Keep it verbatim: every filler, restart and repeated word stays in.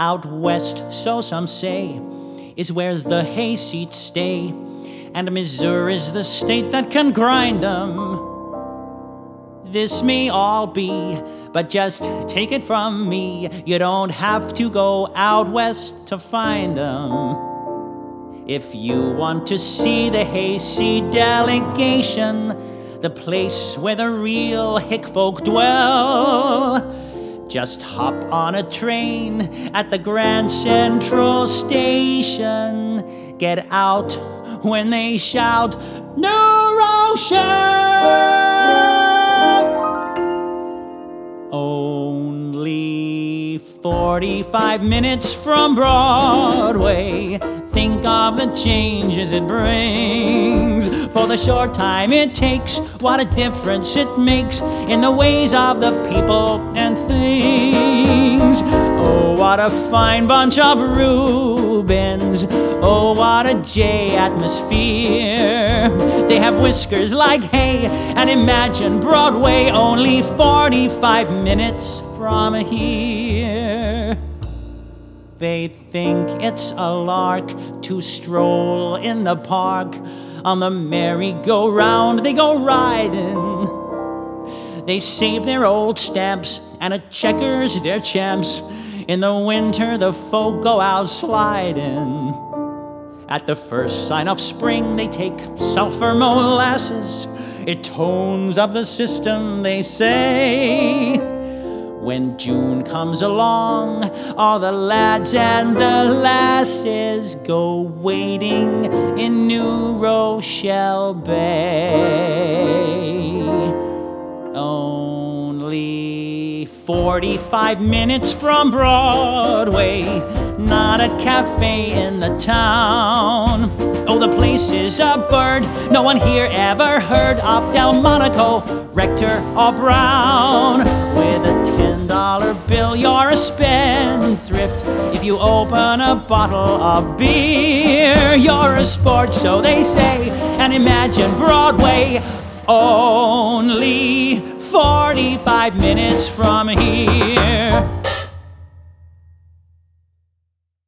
out west, so some say, is where the hayseeds stay, and Missouri's the state that can grind 'em. This may all be, but just take it from me, you don't have to go out west to find 'em. If you want to see the hayseed delegation, the place where the real hick folk dwell, just hop on a train at the Grand Central Station. Get out when they shout, New Rochelle! Only forty-five minutes from Broadway. Think of the changes it brings. For the short time it takes, what a difference it makes in the ways of the people and things. Oh, what a fine bunch of Rubens. Oh, what a J atmosphere. They have whiskers like hay, and imagine Broadway only forty-five minutes from here. They think it's a lark to stroll in the park. On the merry-go-round they go riding. They save their old stamps, and at checkers they're champs. In the winter the folk go out sliding. At the first sign of spring they take sulfur molasses. It tones up the system, they say. When June comes along, all the lads and the lasses go wading in New Rochelle Bay. Only forty-five minutes from Broadway, not a cafe in the town. Oh, the place is a bird, no one here ever heard of Delmonico, Rector, or Brown. With a ten dollar bill, you're a spendthrift. If you open a bottle of beer, you're a sport, so they say. And imagine Broadway only forty-five minutes from here.